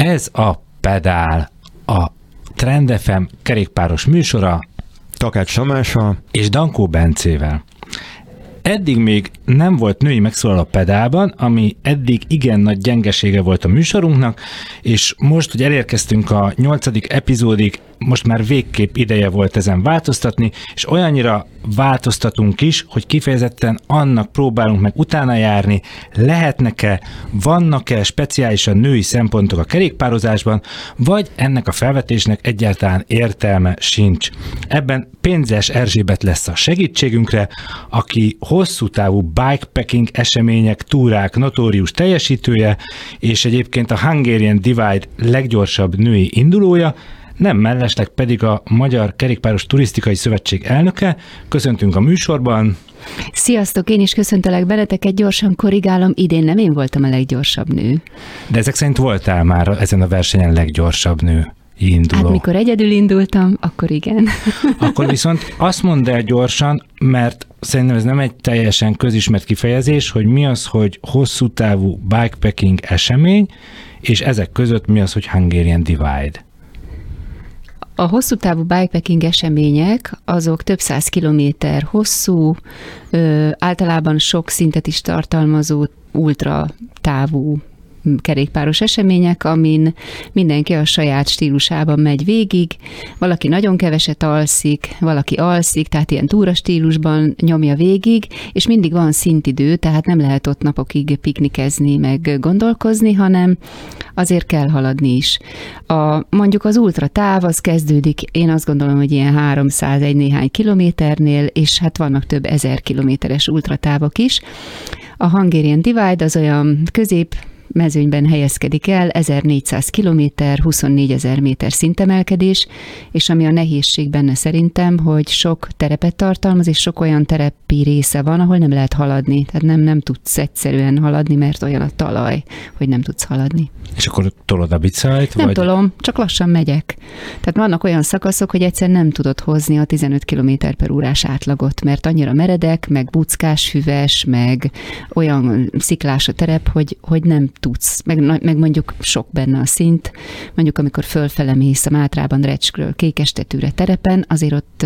Ez a Pedál, a Trend FM kerékpáros műsora Takács Tamással és Dankó Bencével. Eddig még nem volt női megszólaló a Pedálban, ami eddig igen nagy gyengesége volt a műsorunknak, és most, hogy elérkeztünk a 8. epizódig, most már végképp ideje volt ezen változtatni, és olyannyira változtatunk is, hogy kifejezetten annak próbálunk meg utána járni, lehetnek-e, vannak-e speciálisan női szempontok a kerékpározásban, vagy ennek a felvetésnek egyáltalán értelme sincs. Ebben Pénzes Erzsébet lesz a segítségünkre, aki hosszú távú bikepacking események, túrák notórius teljesítője, és egyébként a Hungarian Divide leggyorsabb női indulója, nem mellesleg pedig a Magyar Kerékpáros Turisztikai Szövetség elnöke. Köszöntünk a műsorban. Sziasztok, én is köszöntelek benneteket, gyorsan korrigálom, idén nem én voltam a leggyorsabb nő. De ezek szerint voltál már ezen a versenyen leggyorsabb nő induló. Hát mikor egyedül indultam, akkor igen. Akkor viszont azt mondd el gyorsan, mert szerintem ez nem egy teljesen közismert kifejezés, hogy mi az, hogy hosszú távú bikepacking esemény, és ezek között mi az, hogy Hungarian Divide. A hosszú távú bikepacking események, azok több száz kilométer hosszú, általában sok szintet is tartalmazó ultra távú kerékpáros események, amin mindenki a saját stílusában megy végig, valaki nagyon keveset alszik, valaki alszik, tehát ilyen túra stílusban nyomja végig, és mindig van szintidő, tehát nem lehet ott napokig piknikezni, meg gondolkozni, hanem azért kell haladni is. Mondjuk az ultra táv, az kezdődik, én azt gondolom, hogy ilyen 301 néhány kilométernél, és hát vannak több 1000 kilométeres ultratávok is. A Hungarian Divide az olyan közép mezőnyben helyezkedik el, 1400 kilométer, 24 000 méter szintemelkedés, és ami a nehézség benne szerintem, hogy sok terepet tartalmaz, és sok olyan terepi része van, ahol nem lehet haladni. Tehát nem tudsz egyszerűen haladni, mert olyan a talaj, hogy nem tudsz haladni. És akkor tolod a bicajt? Nem tolom, csak lassan megyek. Tehát vannak olyan szakaszok, hogy egyszerűen nem tudod hozni a 15 km/h átlagot, mert annyira meredek, meg buckás, füves, meg olyan sziklás a terep, hogy nem tudsz, meg mondjuk sok benne a szint, mondjuk amikor fölfele mész a Mátrában Recskről Kékestetőre terepen, azért ott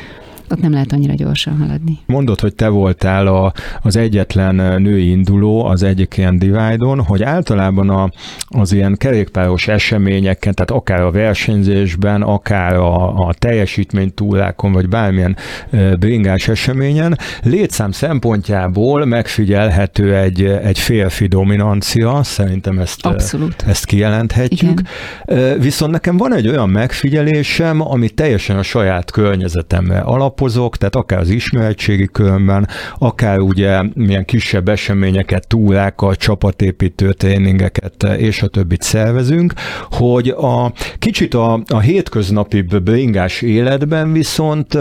nem lehet annyira gyorsan haladni. Mondod, hogy te voltál az egyetlen női induló az egyik ilyen Divide-on, hogy általában az ilyen kerékpáros eseményeken, tehát akár a versenyzésben, akár a teljesítménytúrákon, vagy bármilyen bringás eseményen, létszám szempontjából megfigyelhető egy férfi dominancia, szerintem ezt kijelenthetjük. Igen. Viszont nekem van egy olyan megfigyelésem, ami teljesen a saját környezetemre alapozok, tehát akár az ismeretségi körömben, akár ugye milyen kisebb eseményeket, túrákat, csapatépítő tréningeket és a többit szervezünk, hogy kicsit a hétköznapi bringás életben viszont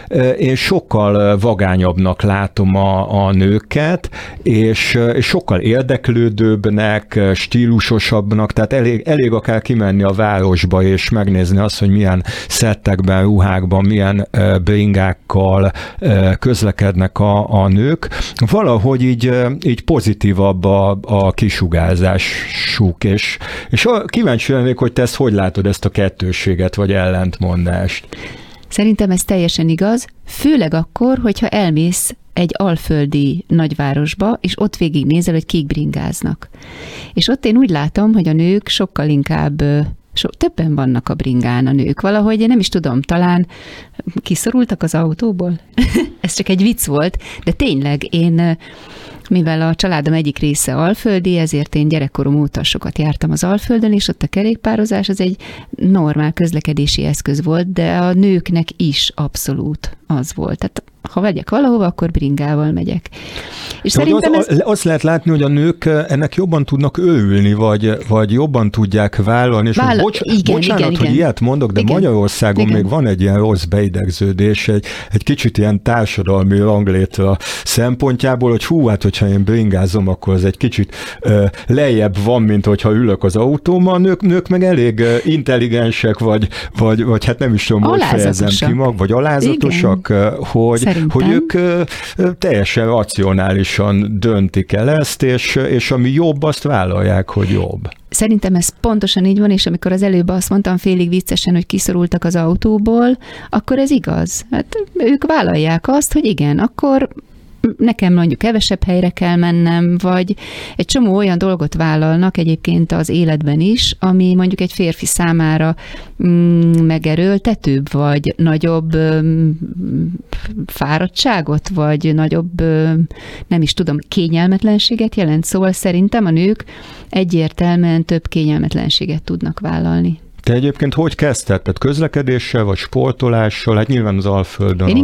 én sokkal vagányabbnak látom a nőket, és sokkal érdeklődőbbnek, stílusosabbnak, tehát elég akár kimenni a városba és megnézni azt, hogy milyen szettekben, ruhákban, milyen bringákkal közlekednek a nők. Valahogy így pozitívabb a kisugárzásuk, és kíváncsi lennék, hogy te ezt hogy látod, ezt a kettősséget, vagy ellentmondást? Szerintem ez teljesen igaz, főleg akkor, hogyha elmész egy alföldi nagyvárosba, és ott végignézel, hogy kik bringáznak. És ott én úgy látom, hogy a nők sokkal inkább többen vannak a bringán a nők. Valahogy én nem is tudom, talán kiszorultak az autóból? Ez csak egy vicc volt, de tényleg én, mivel a családom egyik része alföldi, ezért én gyerekkorom óta sokat jártam az Alföldön, és ott a kerékpározás az egy normál közlekedési eszköz volt, de a nőknek is abszolút az volt. Tehát ha megyek valahova, akkor bringával megyek. És szerintem azt lehet látni, hogy a nők ennek jobban tudnak örülni, vagy jobban tudják vállalni, és bocsánat, hogy ilyet mondok, de Magyarországon még van egy ilyen rossz beidegződés, egy kicsit ilyen társadalmi ranglétre szempontjából, hogy hát, hogyha hogyha én bringázom, akkor az egy kicsit lejjebb van, mint hogyha ülök az autóban. Nők meg elég intelligensek, vagy hát nem is tudom, hogy fejezem ki mag, vagy alázatosak, hogy ők teljesen racionálisan döntik el ezt, és ami jobb, azt vállalják, hogy jobb. Szerintem ez pontosan így van, és amikor az előbb azt mondtam félig viccesen, hogy kiszorultak az autóból, akkor ez igaz. Hát ők vállalják azt, hogy igen, akkor nekem mondjuk kevesebb helyre kell mennem, vagy egy csomó olyan dolgot vállalnak egyébként az életben is, ami mondjuk egy férfi számára megerőltetőbb, vagy nagyobb fáradtságot, vagy nagyobb, nem is tudom, kényelmetlenséget jelent. Szóval szerintem a nők egyértelműen több kényelmetlenséget tudnak vállalni. Te egyébként hogy kezdted? Tehát közlekedéssel, vagy sportolással? Hát nyilván az Alföldön.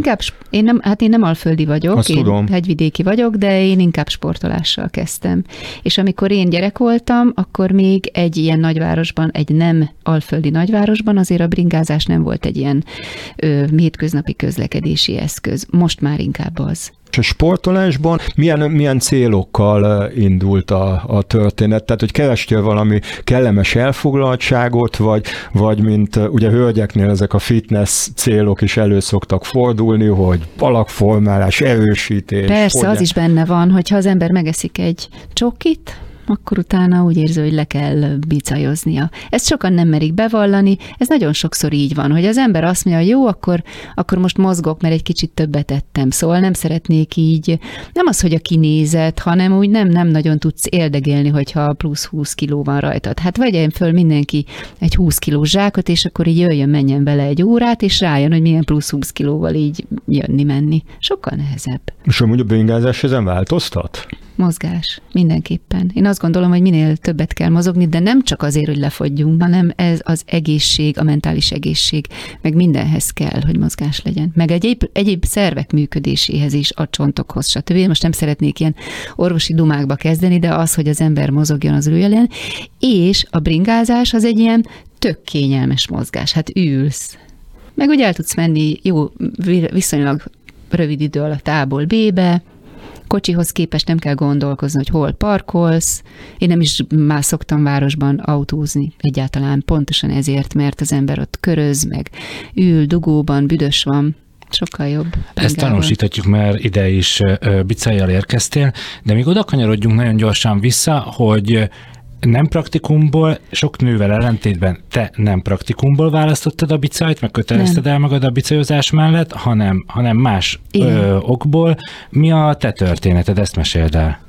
Én nem alföldi vagyok, azt tudom. Hegyvidéki vagyok, de én inkább sportolással kezdtem. És amikor én gyerek voltam, akkor még egy ilyen nagyvárosban, egy nem alföldi nagyvárosban azért a bringázás nem volt egy ilyen hétköznapi közlekedési eszköz. Most már inkább az. És a sportolásban milyen célokkal indult a történet? Tehát, hogy kerestél valami kellemes elfoglaltságot, vagy mint ugye hölgyeknél ezek a fitness célok is elő szoktak fordulni, hogy alakformálás, erősítés. Persze, az is benne van, hogyha az ember megeszik egy csokit, akkor utána úgy érzi, hogy le kell bicajoznia. Ezt sokan nem merik bevallani, ez nagyon sokszor így van, hogy az ember azt mondja, jó, akkor most mozgok, mert egy kicsit többet ettem, szóval nem szeretnék így, nem az, hogy a kinézet, hanem úgy nem nagyon tudsz érdegélni, hogyha plusz 20 kiló van rajtad. Hát vegyen föl mindenki egy 20 kilós zsákot, és akkor így jöjjön, menjen bele egy órát, és rájön, hogy milyen plusz 20 kilóval így jönni-menni. Sokkal nehezebb. És amúgy a bringázás ezen változtat? Mozgás, mindenképpen. Én azt gondolom, hogy minél többet kell mozogni, de nem csak azért, hogy lefogyjunk, hanem ez az egészség, a mentális egészség, meg mindenhez kell, hogy mozgás legyen. Meg egyéb szervek működéséhez is, a csontokhoz, stb. Most nem szeretnék ilyen orvosi dumákba kezdeni, de az, hogy az ember mozogjon, az üljen. És a bringázás az egy ilyen tök kényelmes mozgás. Hát ülsz. Meg úgy el tudsz menni jó, viszonylag rövid idő alatt A-ból B-be, kocsihoz képest nem kell gondolkozni, hogy hol parkolsz. Én nem is már szoktam városban autózni egyáltalán, pontosan ezért, mert az ember ott köröz, meg ül, dugóban, büdös van. Sokkal jobb. Ezt tanúsíthatjuk, mert ide is bicajjal érkeztél, de még oda kanyarodjunk nagyon gyorsan vissza, hogy nem praktikumból, sok nővel ellentétben te nem praktikumból választottad a bicajt, meg kötelezted el magad a bicajozás mellett, hanem más okból. Mi a te történeted? Ezt meséld el.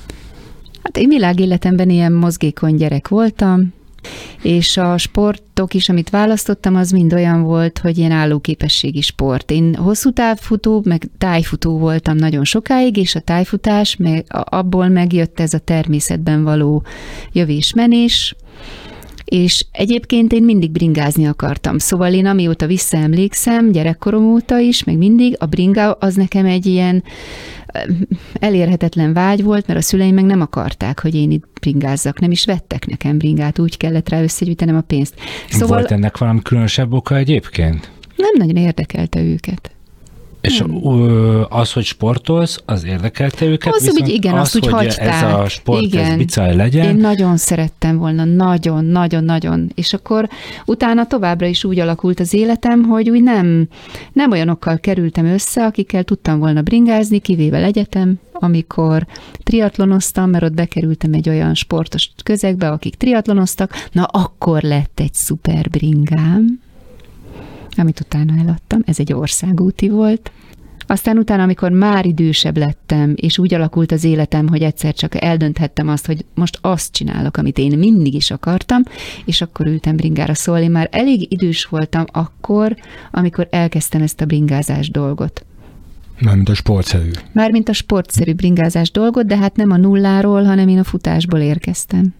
Hát én világéletemben ilyen mozgékony gyerek voltam, és a sportok is, amit választottam, az mind olyan volt, hogy ilyen állóképességi sport. Én hosszú távfutó, meg tájfutó voltam nagyon sokáig, és a tájfutás, abból megjött ez a természetben való jövés-menés, és egyébként én mindig bringázni akartam. Szóval én amióta visszaemlékszem, gyerekkorom óta is, meg mindig, a bringa az nekem egy ilyen elérhetetlen vágy volt, mert a szüleim meg nem akarták, hogy én itt bringázzak, nem is vettek nekem bringát, úgy kellett rá összegyűjtenem a pénzt. Szóval volt ennek valami különösebb oka egyébként? Nem nagyon érdekelte őket. És az, hogy sportolsz, az érdekelte őket? Az, hogy igen, azt úgy hagyták. Ez a sport, igen, ez bicaj legyen. Én nagyon szerettem volna, nagyon. És akkor utána továbbra is úgy alakult az életem, hogy úgy nem olyanokkal kerültem össze, akikkel tudtam volna bringázni, kivéve egyetem, amikor triatlonoztam, mert ott bekerültem egy olyan sportos közegbe, akik triatlonoztak, na akkor lett egy szuper bringám, amit utána eladtam, ez egy országúti volt. Aztán utána, amikor már idősebb lettem, és úgy alakult az életem, hogy egyszer csak eldönthettem azt, hogy most azt csinálok, amit én mindig is akartam, és akkor ültem bringára. Szóval én már elég idős voltam akkor, amikor elkezdtem ezt a bringázás dolgot. Mármint a sportszerű. Mármint a sportszerű bringázás dolgot, de hát nem a nulláról, hanem én a futásból érkeztem.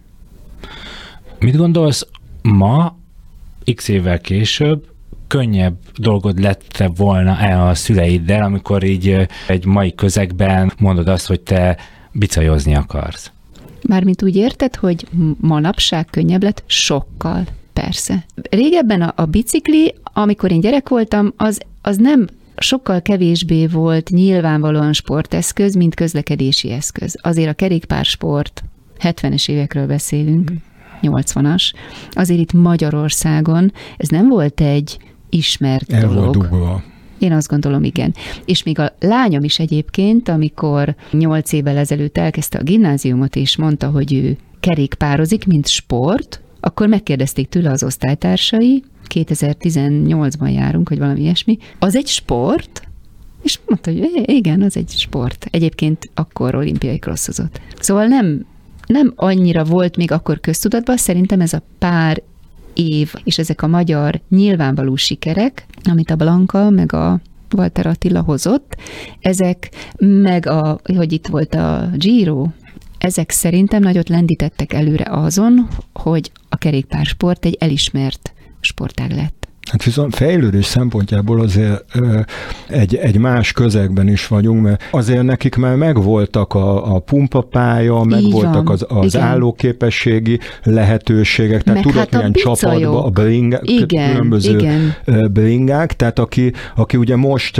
Mit gondolsz, ma, x évvel később, könnyebb dolgod lett volna-e a szüleiddel, amikor így egy mai közegben mondod azt, hogy te bicajozni akarsz? Mármint úgy érted, hogy manapság könnyebb lett? Sokkal, persze. Régebben a bicikli, amikor én gyerek voltam, az nem sokkal kevésbé volt nyilvánvalóan sporteszköz, mint közlekedési eszköz. Azért a kerékpársport, 70-es évekről beszélünk, 80-as, azért itt Magyarországon ez nem volt egy ismert dolog. Én azt gondolom, igen. És még a lányom is egyébként, amikor 8 évvel ezelőtt elkezdte a gimnáziumot, és mondta, hogy ő kerékpározik, mint sport, akkor megkérdezték tőle az osztálytársai, 2018-ban járunk, vagy valami ilyesmi, az egy sport? És mondta, hogy igen, az egy sport. Egyébként akkor olimpiai crossozott. Szóval nem annyira volt még akkor köztudatban, szerintem ez a pár év, és ezek a magyar nyilvánvaló sikerek, amit a Blanka, meg a Walter Attila hozott, ezek, meg hogy itt volt a Giro, ezek szerintem nagyot lendítettek előre azon, hogy a kerékpársport egy elismert sportág lett. Hát viszont fejlődés szempontjából azért egy más közegben is vagyunk, mert azért nekik már megvoltak a pumpapálya, megvoltak az állóképességi lehetőségek, tehát tudott hát milyen csapatba a bringák, különböző bringák, tehát aki ugye most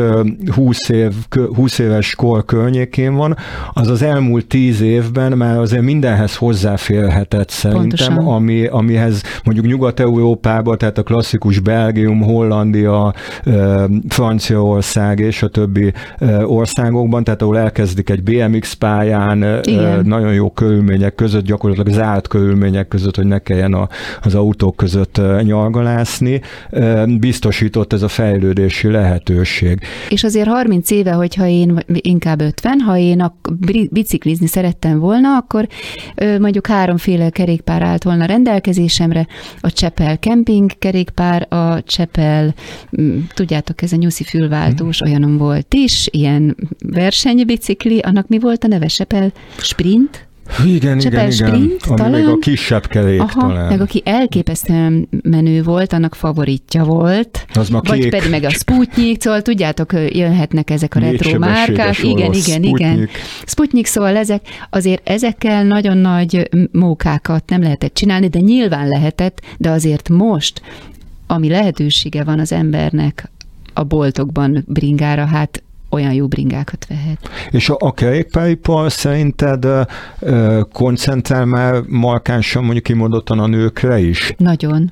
20 éves kor környékén van, az elmúlt 10 évben már azért mindenhez hozzáférhetett szerintem, amihez mondjuk Nyugat-Európában, tehát a klasszikus Belgium, Hollandia, Franciaország és a többi országokban, tehát ahol elkezdik egy BMX pályán, nagyon jó körülmények között, gyakorlatilag zárt körülmények között, hogy ne kelljen az autók között nyargalászni, biztosított ez a fejlődési lehetőség. És azért 30 éve, hogyha én inkább 50, ha én biciklizni szerettem volna, akkor mondjuk 3 kerékpár állt volna rendelkezésemre, a Csepel kemping kerékpár, a Csepel, tudjátok, ez a nyuszi fülváltós, olyanom volt is, ilyen versenybicikli, annak mi volt a neve? Csepel Sprint? Igen, Sprint, ami talán, még a kisebb kerék talán. Meg aki elképesztően menő volt, annak favoritja volt. Az ma vagy pedig meg a Sputnik, szóval tudjátok, jöhetnek ezek a retro márkák. Igen. Sputnik, szóval ezekkel nagyon nagy mókákat nem lehetett csinálni, de nyilván lehetett, de azért most, ami lehetősége van az embernek a boltokban bringára, hát olyan jó bringákat vehet. És a kerékpáripar szerinted koncentrál már markánsan, mondjuk kimondottan a nőkre is? Nagyon.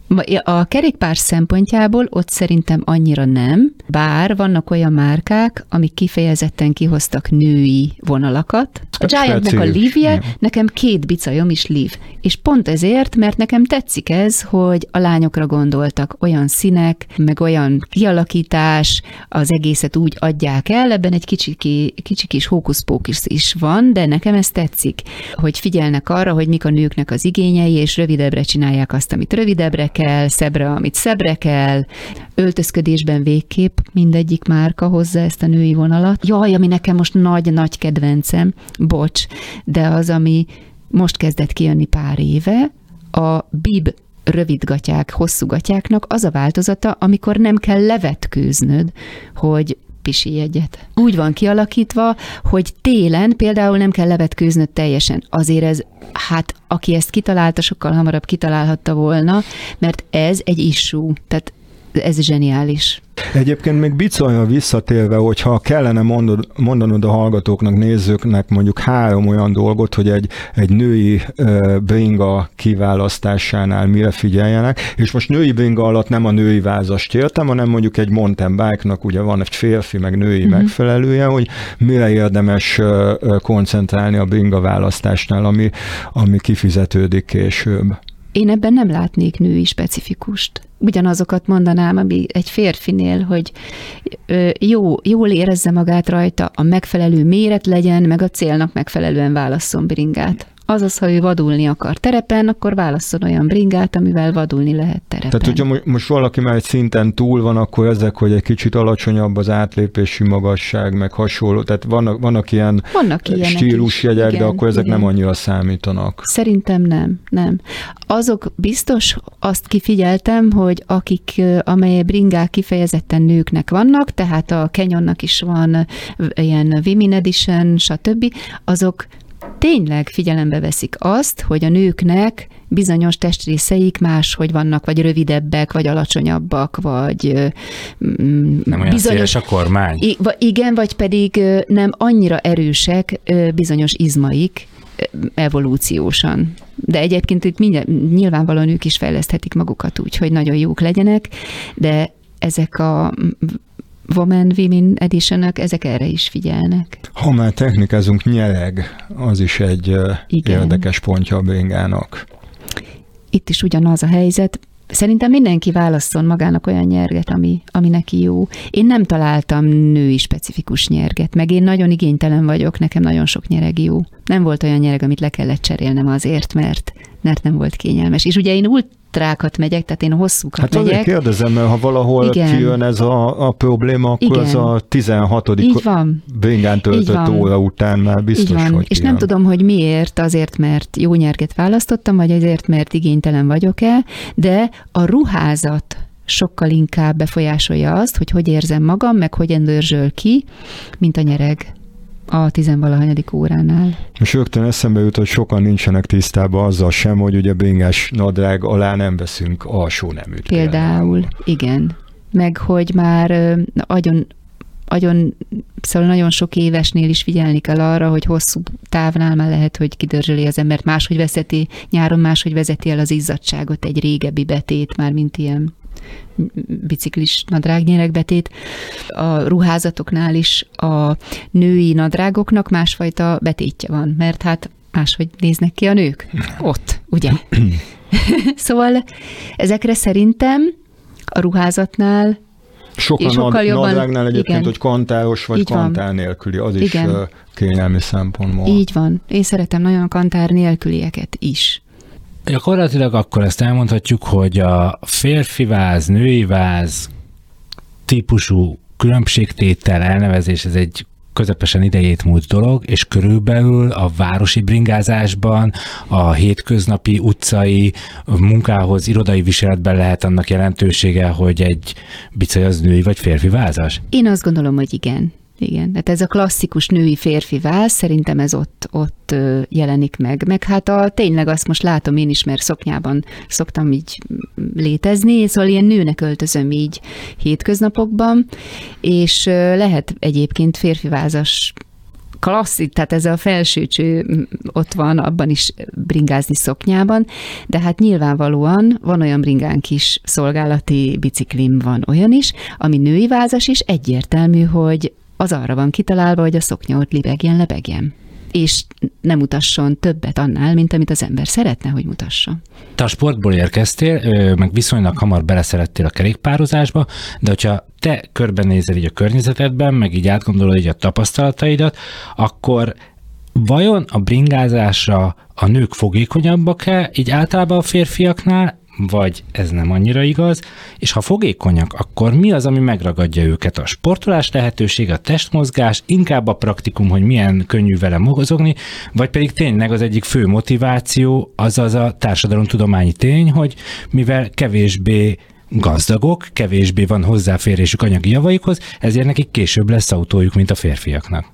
A kerékpár szempontjából ott szerintem annyira nem, bár vannak olyan márkák, amik kifejezetten kihoztak női vonalakat. A Giantnek a Livje, nekem 2 bicajom is Liv. És pont ezért, mert nekem tetszik ez, hogy a lányokra gondoltak, olyan színek, meg olyan kialakítás, az egészet úgy adják el, ebben egy kicsi kis hókusz-pókusz is van, de nekem ez tetszik, hogy figyelnek arra, hogy mik a nőknek az igényei, és rövidebbre csinálják azt, amit rövidebbre kell, szebbre, amit szebbre kell. Öltözködésben végképp mindegyik márka hozza ezt a női vonalat. Jaj, ami nekem most nagy kedvencem, bocs, de az, ami most kezdett kijönni pár éve, a bib rövidgatyák, hosszúgatyáknak az a változata, amikor nem kell levetkőznöd, hogy pisilj egyet. Úgy van kialakítva, hogy télen például nem kell levetkőznöd teljesen. Azért ez, hát aki ezt kitalálta, sokkal hamarabb kitalálhatta volna, mert ez egy issue, tehát ez zseniális. Egyébként még bicolja visszatérve, hogyha kellene mondanod a hallgatóknak, nézőknek mondjuk 3 olyan dolgot, hogy egy női bringa kiválasztásánál mire figyeljenek, és most női bringa alatt nem a női vázast értem, hanem mondjuk egy mountain bike-nak ugye van egy férfi meg női megfelelője, hogy mire érdemes koncentrálni a bringa választásnál, ami kifizetődik később. Én ebben nem látnék női specifikust. Ugyanazokat mondanám, ami egy férfinél, hogy jól érezze magát rajta, a megfelelő méret legyen, meg a célnak megfelelően válasszon bringát. Azaz, ha ő vadulni akar terepen, akkor válasszon olyan bringát, amivel vadulni lehet terepen. Tehát, hogyha most valaki már egy szinten túl van, akkor ezek, hogy egy kicsit alacsonyabb az átlépési magasság, meg hasonló, tehát vannak ilyen stílusjegyek, de akkor ezek nem annyira számítanak. Szerintem nem. Azok biztos, azt kifigyeltem, hogy amely bringák kifejezetten nőknek vannak, tehát a Canyonnak is van ilyen Women Edition, stb., azok tényleg figyelembe veszik azt, hogy a nőknek bizonyos testrészeik máshogy vannak, vagy rövidebbek, vagy alacsonyabbak, vagy nem olyan széles a kormány. Igen, vagy pedig nem annyira erősek bizonyos izmaik evolúciósan. De egyébként itt nyilvánvalóan ők is fejleszthetik magukat úgy, hogy nagyon jók legyenek, de ezek a Women Edition-ök, ezek erre is figyelnek. Ha már technikázunk, nyereg, az is egy érdekes pontja a bringának. Itt is ugyanaz a helyzet. Szerintem mindenki válasszon magának olyan nyerget, ami neki jó. Én nem találtam női specifikus nyerget, meg én nagyon igénytelen vagyok, nekem nagyon sok nyereg jó. Nem volt olyan nyereg, amit le kellett cserélnem azért, mert nem volt kényelmes. És ugye én ultrákat megyek, tehát én hosszúkat megyek. Hát azért kérdezem, mert ha valahol kijön ez a probléma, akkor az a 16. bringán töltött óra után már biztos, hogy kijön. És nem tudom, hogy miért, azért, mert jó nyerget választottam, vagy azért, mert igénytelen vagyok-e, de a ruházat sokkal inkább befolyásolja azt, hogy érzem magam, meg hogyan dörzsöl ki, mint a nyereg a 10-valahanyadik óránál. És rögtön eszembe jut, hogy sokan nincsenek tisztában azzal sem, hogy ugye bringás nadrág alá nem veszünk alsó neműt. Például, igen. Meg hogy már szóval nagyon sok évesnél is figyelni kell arra, hogy hosszú távnál már lehet, hogy kidörzsöli az embert, máshogy vezeti, nyáron máshogy vezeti el az izzadtságot egy régebbi betét, már mint ilyen biciklis nadrágnyeregbetét. A ruházatoknál is a női nadrágoknak másfajta betétje van, mert hát máshogy néznek ki a nők ott, ugye? Szóval ezekre szerintem a ruházatnál sokkal nadrágnál egyébként, igen, hogy kantáros vagy kantár nélküli, az igen, is kényelmi szempontból. Így van. Én szeretem nagyon a kantár nélkülieket is. Gyakorlatilag akkor ezt elmondhatjuk, hogy a férfi váz, női váz típusú különbségtétel, elnevezés, ez egy közepesen idejét múlt dolog, és körülbelül a városi bringázásban, a hétköznapi utcai munkához, irodai viseletben lehet annak jelentősége, hogy egy bicaj az női vagy férfi vázas? Én azt gondolom, hogy igen. Igen, tehát ez a klasszikus női-férfi váz, szerintem ez ott jelenik meg. Meg hát tényleg azt most látom én is, mert szoknyában szoktam így létezni, szóval ilyen nőnek öltözöm így hétköznapokban, és lehet egyébként férfi vázas klasszik, tehát ez a felsőcső ott van, abban is bringázni szoknyában, de hát nyilvánvalóan van olyan bringánk is, szolgálati biciklim van olyan is, ami női vázas is, egyértelmű, hogy az arra van kitalálva, hogy a szoknya ott lebegjen. És nem mutasson többet annál, mint amit az ember szeretne, hogy mutassa. Te a sportból érkeztél, meg viszonylag hamar beleszerettél a kerékpározásba, de hogyha te körbenézel így a környezetedben, meg így átgondolod így a tapasztalataidat, akkor vajon a bringázásra a nők fogékonyabbak-e, így általában a férfiaknál, vagy ez nem annyira igaz, és ha fogékonyak, akkor mi az, ami megragadja őket? A sportolás lehetőség, a testmozgás, inkább a praktikum, hogy milyen könnyű vele mozogni, vagy pedig tényleg az egyik fő motiváció, azaz a társadalomtudományi tény, hogy mivel kevésbé gazdagok, kevésbé van hozzáférésük anyagi javaikhoz, ezért nekik később lesz autójuk, mint a férfiaknak.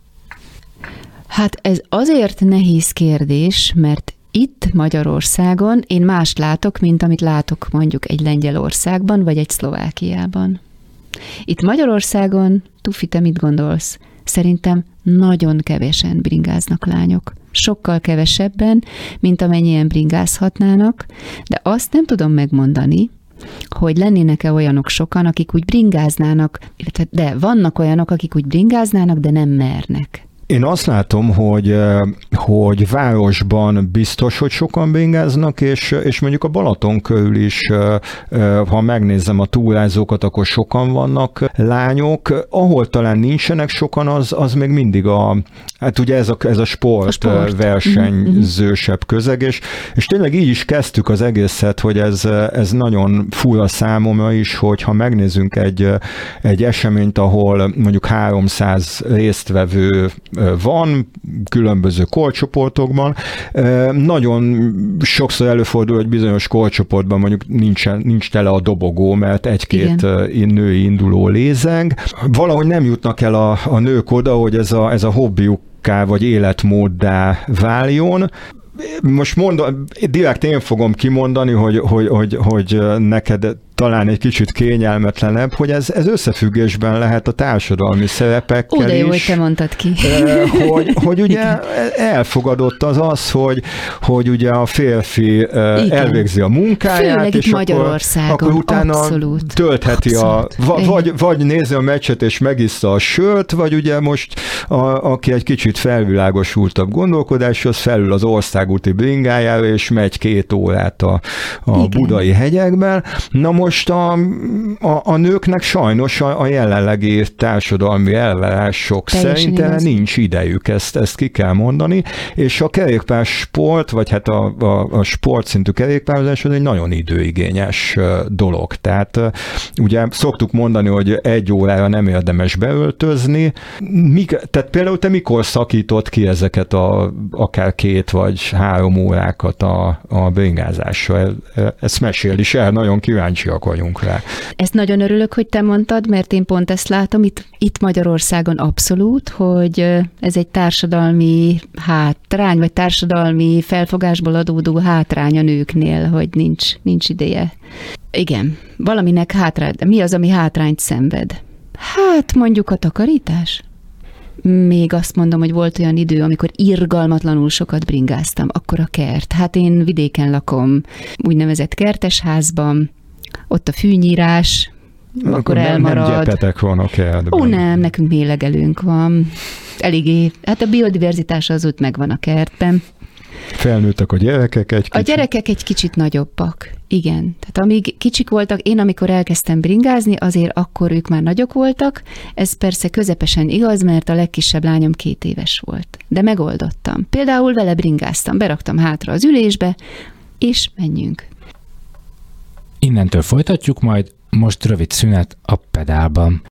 Hát ez azért nehéz kérdés, mert itt Magyarországon én mást látok, mint amit látok mondjuk egy Lengyelországban, vagy egy Szlovákiában. Itt Magyarországon, Tufi, te mit gondolsz? Szerintem nagyon kevesen bringáznak lányok. Sokkal kevesebben, mint amennyien bringázhatnának, de azt nem tudom megmondani, hogy lennének-e olyanok sokan, akik úgy bringáznának, de vannak olyanok, akik úgy bringáznának, de nem mernek. Én azt látom, hogy városban biztos, hogy sokan bringáznak, és mondjuk a Balaton körül is, ha megnézem a túrázókat, akkor sokan vannak lányok. Ahol talán nincsenek sokan, az még mindig hát ugye ez a sport versenyzősebb közeg, és tényleg így is kezdtük az egészet, hogy ez nagyon fura számomra is, hogy ha megnézzünk egy eseményt, ahol mondjuk 300 résztvevő van, különböző korcsoportokban. Nagyon sokszor előfordul, hogy bizonyos korcsoportban mondjuk nincs tele a dobogó, mert egy-két női induló lézeng. Valahogy nem jutnak el a nők oda, hogy ez a hobbiuk szokká vagy életmóddá váljon. Most direkt én fogom kimondani, hogy neked talán egy kicsit kényelmetlenebb, hogy ez összefüggésben lehet a társadalmi szerepekkel de jó, is. hogy te mondtad ki. Hogy ugye elfogadott az, hogy ugye a férfi elvégzi a munkáját, főleg és akkor utána abszolút. töltheti vagy nézi a meccset és megissza a sört, vagy ugye most aki egy kicsit felvilágosultabb gondolkodás, az felül az országúti bringájára, és megy 2 órát a budai hegyekben. Na most a nőknek sajnos a jelenlegi társadalmi elvárások szerint erre nincs idejük, ezt ki kell mondani, és a kerékpársport, vagy hát a sportszintű kerékpározás az egy nagyon időigényes dolog. Tehát ugye szoktuk mondani, hogy 1 órára nem érdemes beöltözni. Tehát például te mikor szakított ki ezeket akár 2 vagy 3 órákat a bringázással? Ezt mesél is el, nagyon kíváncsiak vagyunk rá. Ezt nagyon örülök, hogy te mondtad, mert én pont ezt látom itt Magyarországon abszolút, hogy ez egy társadalmi hátrány, vagy társadalmi felfogásból adódó hátrány a nőknél, hogy nincs ideje. Igen, valaminek hátrány. Mi az, ami hátrányt szenved? Hát mondjuk a takarítás. Még azt mondom, hogy volt olyan idő, amikor irgalmatlanul sokat bringáztam, akkor a kert. Hát én vidéken lakom, úgynevezett kertesházban, ott a fűnyírás, akkor elmarad. Nem gyepetek van a kertben. Nem, nekünk mélegelőnk van. Eléggé, hát a biodiverzitás az ott megvan a kertben. Felnőttek a gyerekek egy kicsit? A gyerekek egy kicsit nagyobbak, igen. Tehát amíg kicsik voltak, én amikor elkezdtem bringázni, azért akkor ők már nagyok voltak. Ez persze közepesen igaz, mert a legkisebb lányom 2 éves volt. De megoldottam. Például vele bringáztam, beraktam hátra az ülésbe, és menjünk. Innentől folytatjuk, majd most rövid szünet a pedálban.